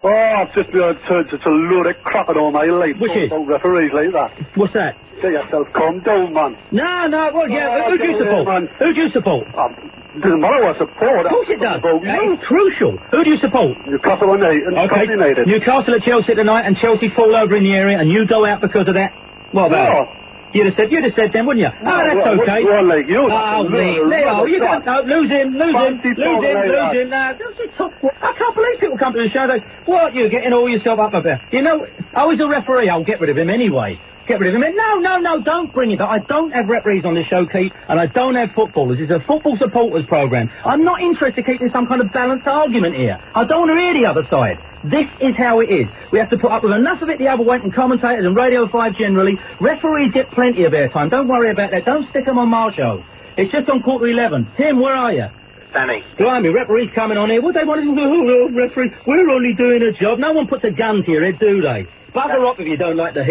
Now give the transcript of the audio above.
Oh, I've just been turned to a load of crap at all my life. Which is? About referees like that. What's that? Get yourself calmed down, man. No, well, yeah, who do you support? man. Who do you support? Doesn't matter what I support. Of course it does. About It's crucial. Who do you support? Newcastle United. Newcastle at Chelsea tonight, and Chelsea fall over in the area, and you go out because of that. What about it? You'd have said then, wouldn't you? No, that's okay. Go on, like you. Leo, you don't know. Lose him. I can't believe people come to the show. What, you're getting all yourself up about? You know, I was a referee. I'll get rid of him anyway. Get rid of him. No, don't bring it back. I don't have referees on this show, Keith, and I don't have footballers. It's a football supporters programme. I'm not interested in keeping some kind of balanced argument here. I don't want to hear the other side. This is how it is. We have to put up with enough of it the other way, and commentators and Radio 5 generally. Referees get plenty of airtime. Don't worry about that. Don't stick them on my show. It's just on 11:15. Tim, where are you? Danny. Blimey, referees coming on here. What they want to do? Referee, we're only doing a job. No one puts a gun to your head, do they? Bugger up if you don't like the heat.